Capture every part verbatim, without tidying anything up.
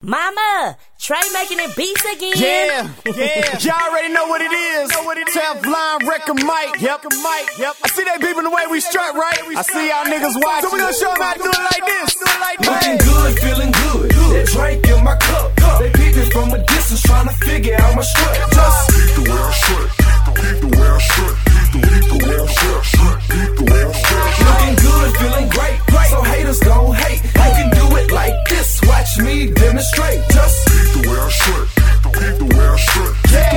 Mama, Trey making it beats again. Yeah, yeah. Y'all already know what it is. Teflon, Record Mike. Yep, Mike. Yep. I see they peeping the way we strut, right? I see y'all niggas watching. So we gonna show them how to do it like this. Do it like this. Looking good, feeling good. That Drake in my cup. They peeping from a distance, trying to figure out my strut. Just peep the way I strut. Peep the way I strut. Peep the way I strut. Peep the way I strut. Looking good, feeling great. So haters gon' hate. You can do it like this. Watch me demonstrate. Just peep the way I strut. Peep the way I strut. Yeah,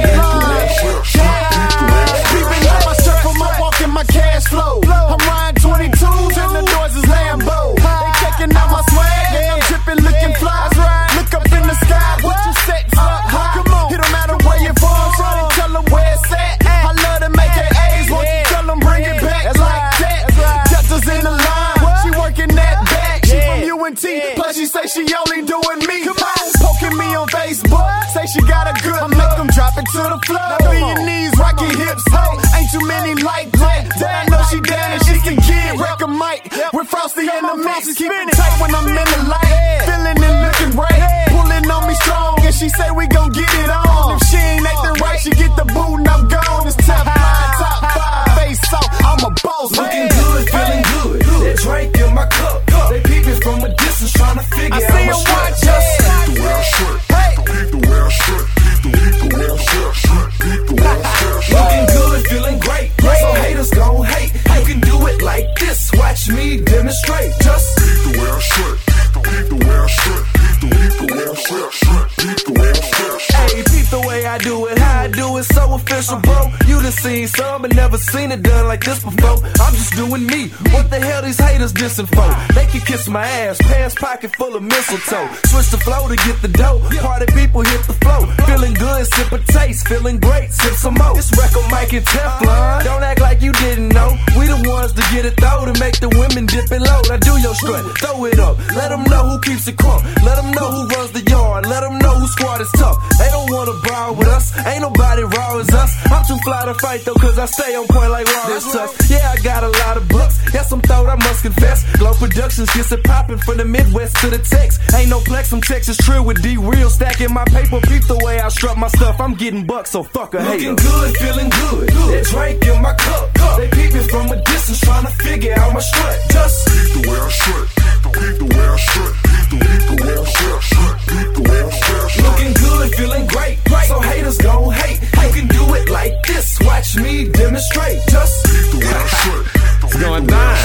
peeping out my shirt from my walk in my cash flow. I'm riding twenty-twos and the doors is Lambo. They checking out my swag and I'm dripping, looking fly. Look up in the sky, what you set up high. Come on, it don't matter where you're from. Try to tell them where it's at. I love to make it A's. Won't you tell them bring it back? It's like that. Judges in the line, she working that back. She from U N T, plus she say she only doing me. Come on, poking me on Facebook, say she got a good. I make them drop it to the floor. Now be your knees, rock your hips, hey. Ain't too many like that. Then I know she down and she can get Record Mike with Frosty in the mix. Keep it tight when I'm in the light, feeling and looking right, pulling on me strong, and she say we gon' get it on. If she ain't acting right, she get the boot and I'm gone. It's top five, top five, face off. I'm a boss, looking good, feeling good. That Drake in my cup. They peeping from a distance, trying to figure out my strut. Just peep the way I strut. Peep the way I strut. Peep the way I strut. Peep the way I strut. Looking good, feeling great. So haters gon' hate. You can do it like this. Watch me demonstrate. Just peep the way I strut. Peep the way I strut. Peep the way I strut. Peep the way I strut. Hey, peep the way I do it. How I do it, so official, bro. You done seen some, but never seen it done like this before. I'm just doing me. What the hell these haters dissing for? They can kiss my ass. Pants pocket full of mistletoe. Switch the flow to get the dough. Party people hit the flow. Feeling good, sip a taste. Feeling great, sip some more. It's Record Mike and Teflon. Don't act like you didn't know. We the ones to get it though, to make the women dip it low. Now do your strut, throw it up. Let them know who keeps it crunk. Let them know who runs the yard. Let them know who squad is tough. They don't wanna brawl with us. Ain't nobody raw as us. I'm too fly to fight though, cause I stay on point like Raw is tough. Yeah, I got a lot of bucks. Yes, I'm throwed, I must confess. Glow Productions gets it poppin' from the Midwest to the Tex. Ain't no flex, I'm Texas Trill with D-Real. Stacking my paper, peep the way I strut my stuff. I'm getting bucks, so fuck a hater. Looking good, feeling good. That Drake in my cup. They peeping from a distance, trying to figure out my strut. Just peep the way I strut. Peep the way I strut. Peep the way I strut. Peep the way I strut. Looking good, feeling great. So haters gon' hate. You can do it like this. Watch me demonstrate. Just peep the way I strut. It's going down.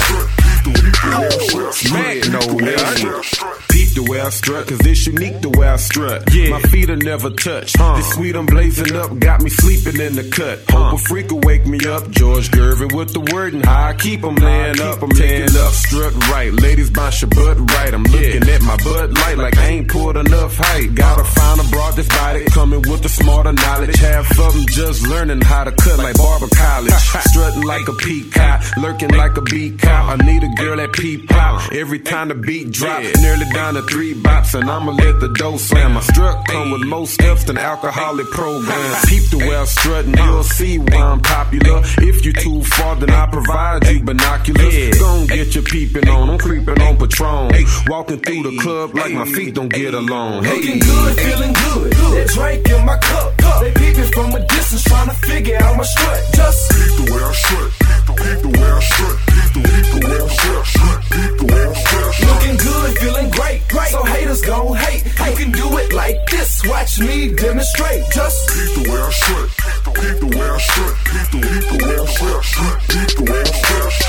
Man, no way. Peep the way I strut, cause it's unique the way I strut. Yeah. My feet are never touched. Huh. This sweet I'm blazing up, got me sleeping in the cut. Hope a freak will wake me up. George Gervin with the word and how I keep them laying up. I'm laying up, strut right. Ladies bounce your butt right. I'm looking yeah. at my Bud Light like I ain't pulled enough height. Gotta find a broad that's body coming with the smarter knowledge. Half of them just learning how to cut like barber college. Strutting like a peacock, lurking like a beat cop. I need a girl that peep out every time the beat drop. Nearly down to three bops and I'ma let the dough slam. My strut come with more steps than alcoholic programs. Peep the way I strut and you'll see why I'm popular. If you too far then I provide you binoculars. Gon' get your peeping on, I'm creeping on Patron. Walking through the club like my feet don't get along. Looking good, feeling good. That Drake in my cup. They peeping from a distance, trying to figure out my strut. Just peep the way I strut. Peep the way I strut. Peep the way I strut. Peep the way I strut. Looking good, feeling great. So haters gon' hate. You can do it like this. Watch me demonstrate. Just peep the way I strut. Peep the way I strut. Peep the way I strut. Peep the way I strut.